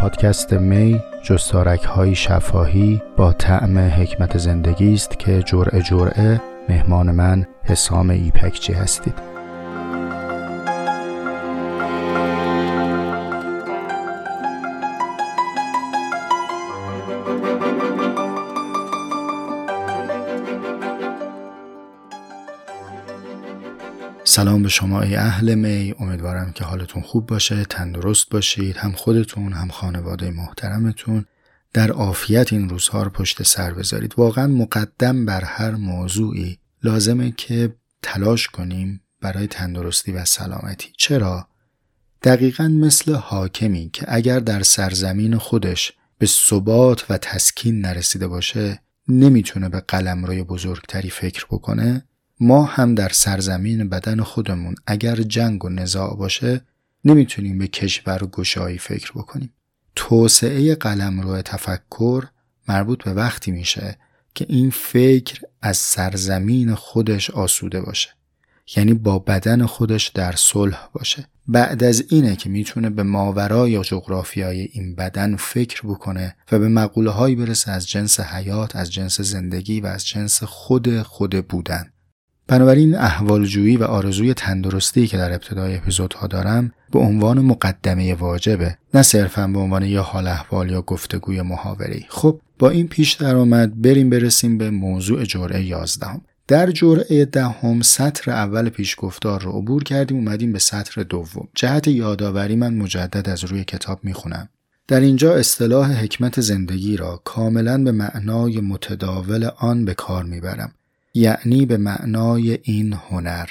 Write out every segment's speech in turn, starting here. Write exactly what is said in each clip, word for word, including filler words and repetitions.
پادکست می جستارک های شفاهی با طعم حکمت زندگی است که جرعه جرعه مهمان من حسام ایپکچی هستید. سلام به شما ای اهل می، امیدوارم که حالتون خوب باشه، تندرست باشید، هم خودتون هم خانواده محترمتون در عافیت این روزها رو پشت سر بذارید. واقعا مقدم بر هر موضوعی لازمه که تلاش کنیم برای تندرستی و سلامتی. چرا؟ دقیقاً مثل حاکمی که اگر در سرزمین خودش به ثبات و تسکین نرسیده باشه نمیتونه به قلمروی بزرگتری فکر بکنه. ما هم در سرزمین بدن خودمون اگر جنگ و نزاع باشه نمیتونیم به کشور و گشایی فکر بکنیم. توسعه قلمرو تفکر مربوط به وقتی میشه که این فکر از سرزمین خودش آسوده باشه، یعنی با بدن خودش در صلح باشه. بعد از اینه که میتونه به ماورای جغرافیای این بدن فکر بکنه و به مقوله هایی برسه از جنس حیات، از جنس زندگی و از جنس خود خود بودن. بنابراین احوالجویی و آرزوی تندرستی که در ابتدای اپیزودها دارم به عنوان مقدمه واجبه، نه صرفاً به عنوان یا حال احوال یا گفتگوی محاوره‌ای. خب با این پیش درآمد بریم برسیم به موضوع جرعه یازدهم. در جرعه دهم سطر اول پیشگفتار رو عبور کردیم، اومدیم به سطر دوم. جهت یادآوری من مجدد از روی کتاب میخونم. در اینجا اصطلاح حکمت زندگی را کاملاً به معنای متداول آن به کار میبرم، یعنی به معنای این هنر.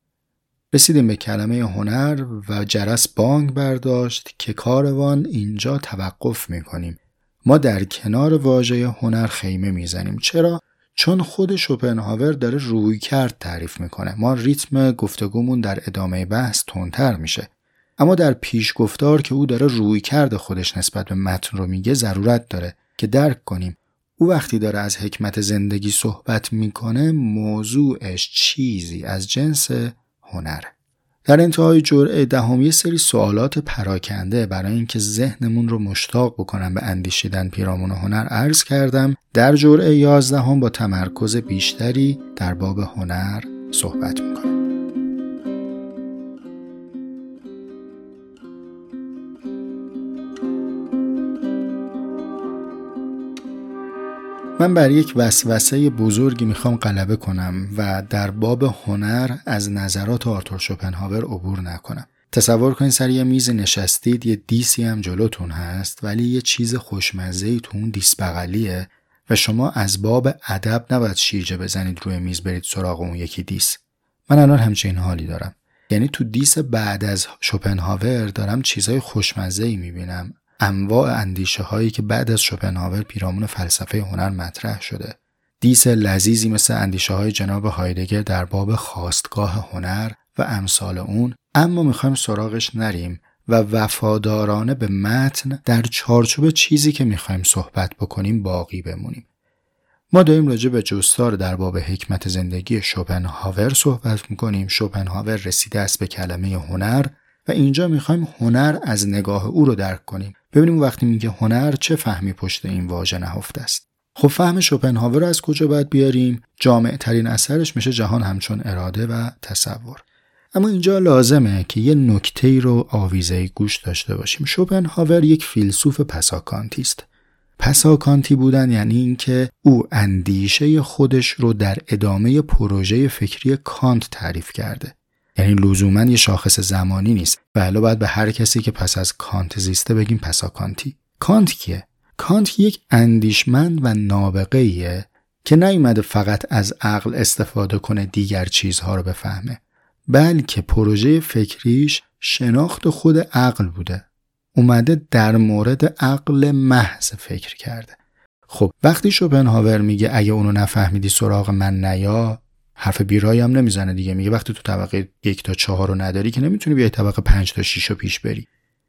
رسیدیم به کلمه هنر و جرس بانگ برداشت که کاروان اینجا توقف میکنیم. ما در کنار واژه هنر خیمه میزنیم. چرا؟ چون خود شوپنهاور داره رویکرد تعریف میکنه. ما ریتم گفتگومون در ادامه بحث تندتر میشه، اما در پیش گفتار که او داره رویکرد خودش نسبت به متن رو میگه ضرورت داره که درک کنیم او وقتی داره از حکمت زندگی صحبت میکنه موضوعش چیزی از جنس هنره. در انتهای جرعه دهم یه سری سوالات پراکنده برای اینکه ذهنمون رو مشتاق بکنم به اندیشیدن پیرامون هنر عرض کردم. در جرعه یازدهم با تمرکز بیشتری در باب هنر صحبت میکنم. من بر یک وسوسه بزرگی میخوام غلبه کنم و در باب هنر از نظرات آرتور شوپنهاور عبور نکنم. تصور کنید سر یه میز نشستید، یه دیسی هم جلوتون هست ولی یه چیز خوشمزه‌ای تو اون دیس بغلیه و شما از باب ادب نباید شیرجه بزنید روی میز برید سراغ اون یکی دیس. من الان همچین حالی دارم، یعنی تو دیس بعد از شوپنهاور دارم چیزای خوشمزه‌ای میبینم، انواع اندیشه هایی که بعد از شوپنهاور پیرامون فلسفه هنر مطرح شده. دیس لذیذی مثل اندیشه های جناب هایدگر در باب خواستگاه هنر و امثال اون، اما میخوایم سراغش نریم و وفادارانه به متن در چارچوب چیزی که میخوایم صحبت بکنیم باقی بمونیم. ما داریم راجع به جستار در باب حکمت زندگی شوپنهاور صحبت میکنیم. شوپنهاور رسیده است به کلمه هنر و اینجا میخوایم هنر از نگاه او رو درک کنیم. ببینیم وقتی میگه هنر چه فهمی پشت این واژه نهفته است. خب فهم شوپنهاور رو از کجا باید بیاریم؟ جامع ترین اثرش میشه جهان همچون اراده و تصور. اما اینجا لازمه که یه نکته‌ای رو آویزه گوش داشته باشیم. شوپنهاور یک فیلسوف پساکانتی است. پساکانتی بودن یعنی این که او اندیشه خودش رو در ادامه پروژه فکری کانت تعریف کرده. یعنی لزوماً یه شاخص زمانی نیست و الا باید به هر کسی که پس از کانت زیسته بگیم پساکانتی. کانت کیه؟ کانت یک اندیشمند و نابغه‌ایه که نیومده فقط از عقل استفاده کنه دیگر چیزها رو بفهمه، بلکه پروژه فکریش شناخت خود عقل بوده. اومده در مورد عقل محض فکر کرده. خب وقتی شوپنهاور میگه اگه اونو نفهمیدی سراغ من نیا، حرف بیرایی هم نمیزنه دیگه. میگه وقتی تو طبقه یک تا چهار رو نداری که نمیتونی بیای طبقه پنج تا شیش رو پیش بری.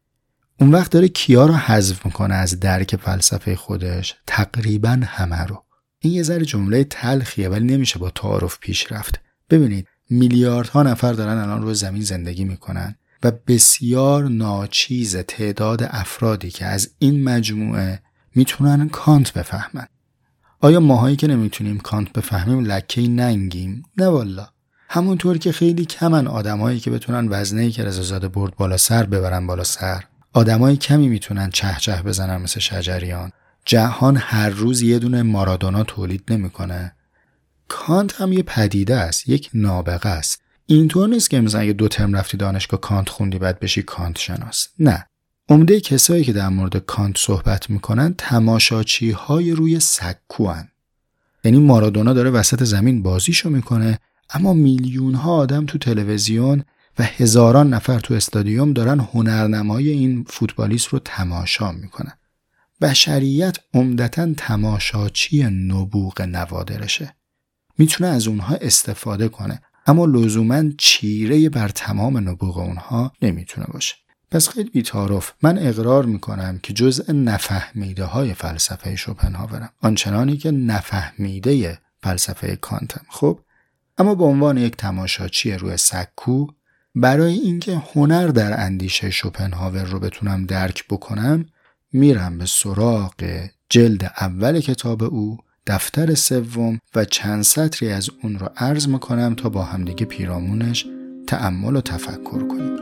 اون وقت داره کیا رو حذف میکنه از درک فلسفه خودش؟ تقریبا همه رو. این یه ذره جمله تلخیه ولی نمیشه با تعارف پیش رفت. ببینید میلیاردها نفر دارن الان روی زمین زندگی میکنن و بسیار ناچیز تعداد افرادی که از این مجموعه میتونن کانت بفهمن. آیا ماهایی که نمیتونیم کانت بفهمیم لکه‌ای ننگیم؟ نه والا. همونطور که خیلی کمن آدمایی که بتونن وزنه‌ای که رضازاده برد بالا سر ببرن بالا سر، آدمای کمی میتونن چه چه بزنن مثل شجریان. جهان هر روز یه دونه مارادونا تولید نمیکنه. کانت هم یه پدیده است، یک نابغه است. اینطور نیست که مثلا اگه دو ترم رفتی دانشگاه کانت خوندی بعد بشی کانت شناس. نه. عمده کسایی که در مورد کانت صحبت میکنن تماشاچی های روی سکو هن. یعنی مارادونا داره وسط زمین بازیشو میکنه، اما میلیون ها آدم تو تلویزیون و هزاران نفر تو استادیوم دارن هنرنمایی این فوتبالیست رو تماشا میکنن. بشریت عمدتاً تماشاچی نبوغ نوادرشه. میتونه از اونها استفاده کنه، اما لزوماً چیره بر تمام نبوغ اونها نمیتونه باشه. پس خیلی بی‌تعارف من اقرار میکنم که جزء نفهمیده های فلسفه شوپنهاورم، آنچنانی که نفهمیده فلسفه کانتم. خب اما به عنوان یک تماشاچی روی سکو، برای اینکه هنر در اندیشه شوپنهاور رو بتونم درک بکنم، میرم به سراغ جلد اول کتاب او، دفتر سوم و چند سطری از اون رو عرض میکنم تا با همدیگه پیرامونش تأمل و تفکر کنیم.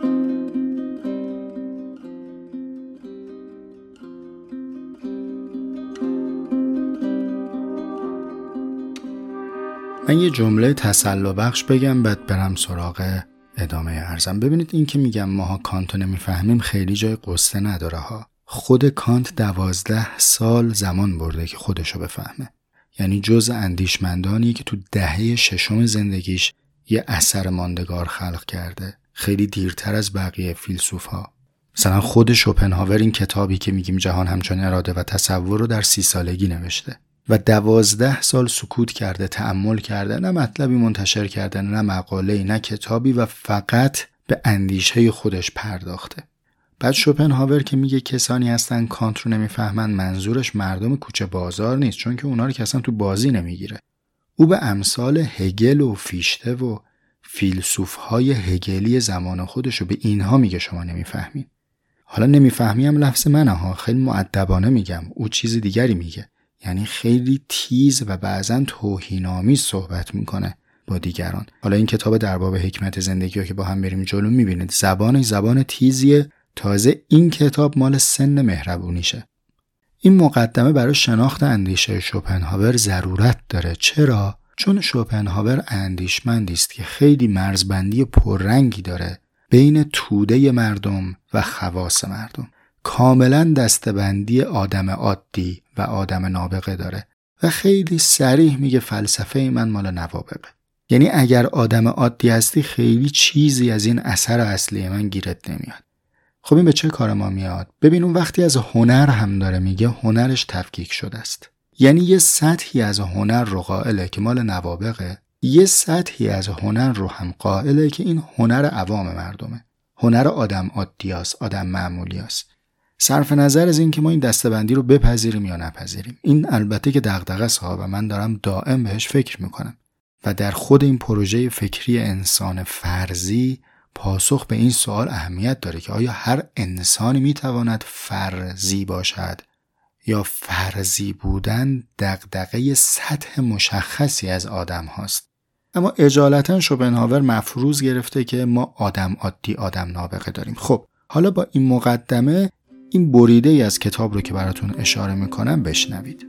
من یه جمله تسلی بخش بگم بعد برم سراغ ادامه عرضم. ببینید این که میگم ماها کانتو نمیفهمیم خیلی جای قصه نداره ها. خود کانت دوازده سال زمان برده که خودشو بفهمه. یعنی جزء اندیشمندانی که تو دهه ششم زندگیش یه اثر ماندگار خلق کرده، خیلی دیرتر از بقیه فیلسوف‌ها. مثلا خود شوپنهاور این کتابی که میگیم جهان همچون اراده و تصور رو در سی سالگی نوشته و دوازده سال سکوت کرده، تأمل کرده، نه مطلبی منتشر کرده، نه مقاله‌ای، نه کتابی، و فقط به اندیشه خودش پرداخته. بعد شوپنهاور که میگه کسانی هستن کانت رو نمیفهمن، منظورش مردم کوچه بازار نیست، چون که اونا رو که اصلا تو بازی نمیگیره. او به امثال هگل و فیشته و فیلسوف‌های هگلی زمان خودش رو به اینها میگه شما نمیفهمین. حالا نمیفهمی هم لفظ منه ها، خیلی مؤدبانه میگم، او چیز دیگری میگه. یعنی خیلی تیز و بعضن توهین‌آمیز صحبت میکنه با دیگران. حالا این کتاب در باب حکمت زندگی رو که با هم بریم جلو میبینید زبانش زبان تیزیه. تازه این کتاب مال سن مهربونیشه. این مقدمه برای شناخت اندیشه شوپنهاور ضرورت داره. چرا؟ چون شوپنهاور اندیشمندی است که خیلی مرزبندی پررنگی داره بین توده مردم و خواص مردم. کاملا دسته‌بندی آدم عادی و آدم نابغه داره و خیلی صریح میگه فلسفه من مال نوابغه. یعنی اگر آدم عادی هستی خیلی چیزی از این اثر اصلی من گیرت نمیاد. خب این به چه کار ما میاد؟ ببین اون وقتی از هنر هم داره میگه هنرش تفکیک شده است. یعنی یه سطحی از هنر رو قائله که مال نوابغه، یه سطحی از هنر رو هم قائله که این هنر عوام مردمه، هنر آدم عادیاست، آدم معمولیاست. صرف نظر از این که ما این دسته‌بندی رو بپذیریم یا نپذیریم. این البته که دغدغه است و من دارم دائم بهش فکر میکنم و در خود این پروژه فکری انسان فرضی پاسخ به این سوال اهمیت داره که آیا هر انسانی میتواند فرضی باشد یا فرضی بودن دغدغه سطح مشخصی از آدم هاست. اما اجالتا شوپنهاور مفروض گرفته که ما آدم عادی، آدم نابغه داریم. خب حالا با این مقدمه این بریده ای از کتاب رو که براتون اشاره میکنم بشنوید.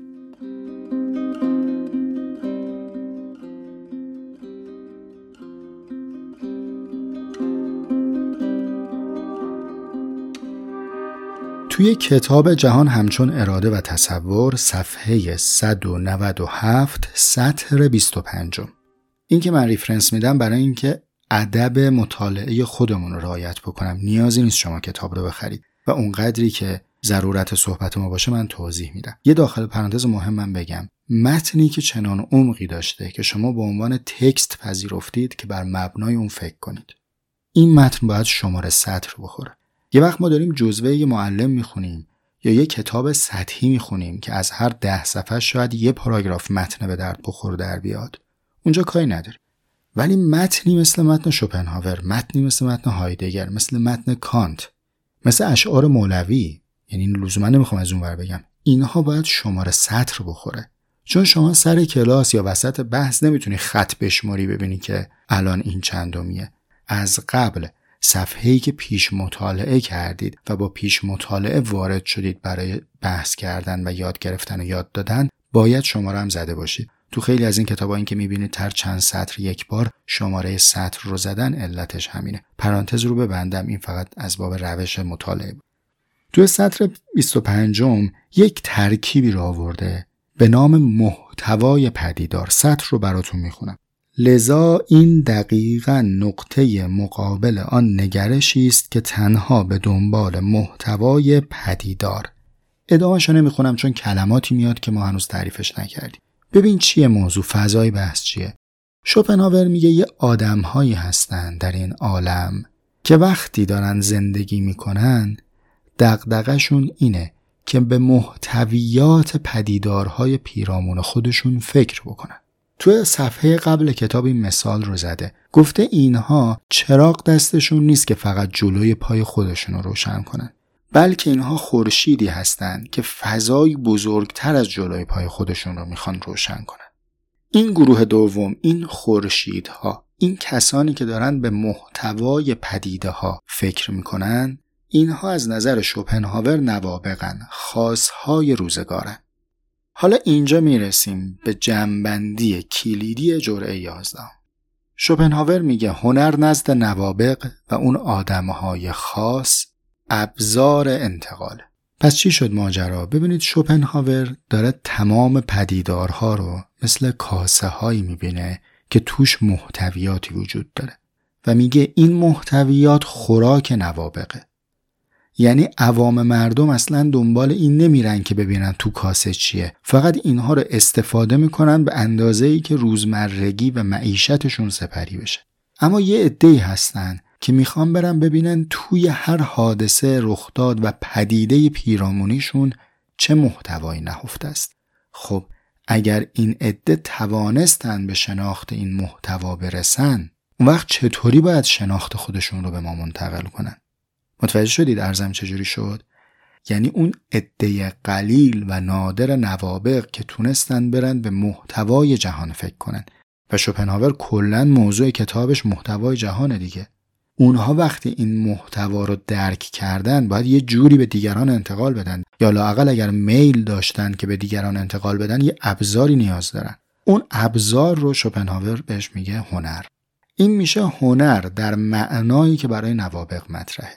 توی کتاب جهان همچون اراده و تصور صفحه صد و نود و هفت سطر بیست و پنج. این که من ریفرنس میدم برای اینکه ادب مطالعه خودمون رو رعایت بکنم. نیازی نیست شما کتاب رو بخرید و اونقدری که ضرورت صحبت ما باشه من توضیح میدم. یه داخل پرانتز مهم من بگم، متنی که چنان عمقی داشته که شما به عنوان تکست پذیرفتید که بر مبنای اون فکر کنید، این متن باید شماره سطر بخوره. یه وقت ما داریم جزوه یه معلم میخونیم یا یه کتاب سطحی میخونیم که از هر ده صفحه شاید یه پاراگراف متن به درد بخور در بیاد. اونجا کاری نداره. ولی متنی مثل متن شوپنهاور، متنی مثل متن هایدگر، مثل متن کانت، مثل اشعار مولوی، یعنی لزوما نمیخوام از اون ور بگم، اینها باید شماره سطر بخوره. چون شما سر کلاس یا وسط بحث نمیتونی خط بشماری ببینی که الان این چندمیه. از قبل صفحه‌ای که پیش مطالعه کردید و با پیش مطالعه وارد شدید برای بحث کردن و یاد گرفتن و یاد دادن، باید شماره هم زده باشید. تو خیلی از این کتابا این که میبینید تر چند سطر یک بار شماره سطر رو زدن، علتش همینه. پرانتز رو ببندم، این فقط از باب روش مطالعه بود. تو سطر بیست و پنجم یک ترکیبی رو آورده به نام محتوای پدیدار. سطر رو براتون میخونم. لذا این دقیقاً نقطه مقابل آن نگرشی است که تنها به دنبال محتوای پدیدار. ادامه‌شو نمیخونم چون کلماتی میاد که ما هنوز تعریفش نکردیم. ببین چیه موضوع، فضای بحث چیه. شوپنهاور میگه یه آدم‌هایی هستن در این عالم که وقتی دارن زندگی میکنن دغدغه‌شون اینه که به محتویات پدیدارهای پیرامون خودشون فکر بکنن. تو صفحه قبل کتاب این مثال رو زده. گفته اینها چراغ دستشون نیست که فقط جلوی پای خودشون رو روشن کنن، بلکه اینها خورشیدی هستند که فضای بزرگتر از جلوی پای خودشون رو میخوان روشن کنن. این گروه دوم، این خورشیدها، این کسانی که دارن به محتوای پدیده ها فکر میکنن، اینها از نظر شوپنهاور نوابغن، خاصهای روزگارن. حالا اینجا میرسیم به جمع‌بندی کلیدی جرعه یازده. شوپنهاور میگه هنر نزد نوابغ و اون آدمهای خاص ابزار انتقاله. پس چی شد ماجرا؟ ببینید شوپنهاور داره تمام پدیدارها رو مثل کاسه هایی میبینه که توش محتویاتی وجود داره و میگه این محتویات خوراک نوابغه. یعنی عوام مردم اصلا دنبال این نمیرن که ببینن تو کاسه چیه، فقط اینها رو استفاده میکنن به اندازه‌ای که روزمرگی و معیشتشون سپری بشه. اما یه عده‌ای هستن که میخوان برن ببینن توی هر حادثه، رخداد و پدیده پیرامونیشون چه محتوایی نهفته است. خب اگر این عده توانستن به شناخت این محتوا برسن، اون وقت چطوری باید شناخت خودشون رو به ما منتقل کنن؟ متوجه شدید عرضم چجوری شد؟ یعنی اون عده قلیل و نادر نوابغ که تونستن برن به محتوای جهان فکر کنن و شوپنهاور کلن موضوع کتابش محتوای جهانه دیگه. اونها وقتی این محتوا رو درک کردن باید یه جوری به دیگران انتقال بدن، یا لااقل اگر میل داشتن که به دیگران انتقال بدن یه ابزاری نیاز دارن. اون ابزار رو شوپنهاور بهش میگه هنر. این میشه هنر در معنایی که برای نوابغ مطرحه.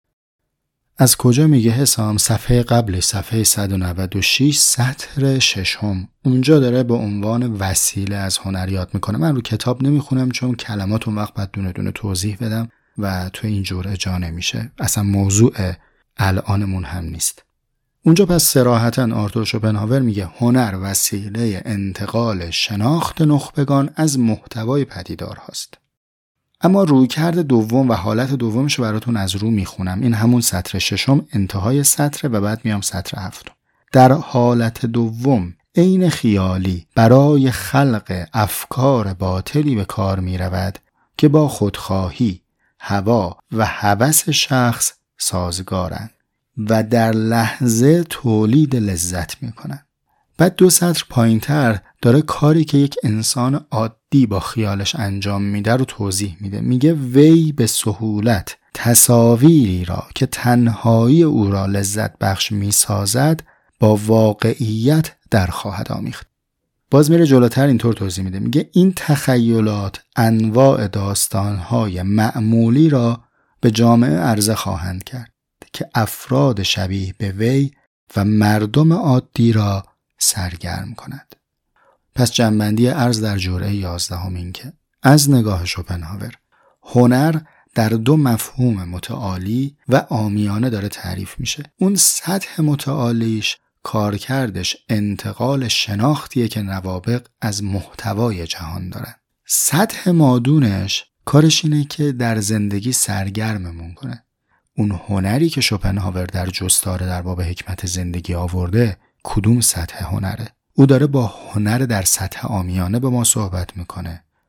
از کجا میگه حسام؟ صفحه قبلش، صفحه صد و نود و شش، سطر ششم. اونجا داره به عنوان وسیله از هنر یاد میکنه. من رو کتاب نمیخونم چون کلمات اون وقت باید دونه دونه توضیح بدم و تو این جوره جا نمیشه. اصلا موضوع الانمون هم نیست. اونجا پس صراحتاً آرتور شوپنهاور میگه هنر وسیله انتقال شناخت نخبگان از محتوای پدیدار هاست. اما رویکرد دوم و حالت دومش براتون از رو میخونم. این همون سطر ششم انتهای سطر و بعد میام سطر هفتم. در حالت دوم عین خیالی برای خلق افکار باطلی به کار میرود که با خودخواهی، هوا و هوس شخص سازگارند و در لحظه تولید لذت میکنن. بعد دو سطر پایینتر داره کاری که یک انسان عادی با خیالش انجام میده رو توضیح میده. میگه وی به سهولت تصاویری را که تنهایی او را لذت بخش میسازد با واقعیت در خواهد آمیخت. باز میره جلوتر اینطور توضیح میده. میگه این تخیلات انواع داستانهای معمولی را به جامعه عرضه خواهند کرد که افراد شبیه به وی و مردم عادی را سرگرم کند. پس جنبندی عرض در جرعه یازدهم این که از نگاه شوپنهاور هنر در دو مفهوم متعالی و عامیانه داره تعریف میشه. اون سطح متعالیش کارکردش انتقال شناختیه که نوابغ از محتوای جهان دارن. سطح مادونش کارش اینه که در زندگی سرگرممون کنه. اون هنری که شوپنهاور در جستار در باب حکمت زندگی آورده کدوم سطح هنره؟ او داره با هنر در سطح عامیانه به ما صحبت میکنه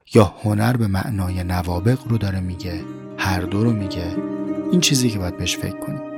یا هنر به معنای نوابغ رو داره میگه؟ هر دو رو میگه؟ این چیزی که باید بهش فکر کنیم.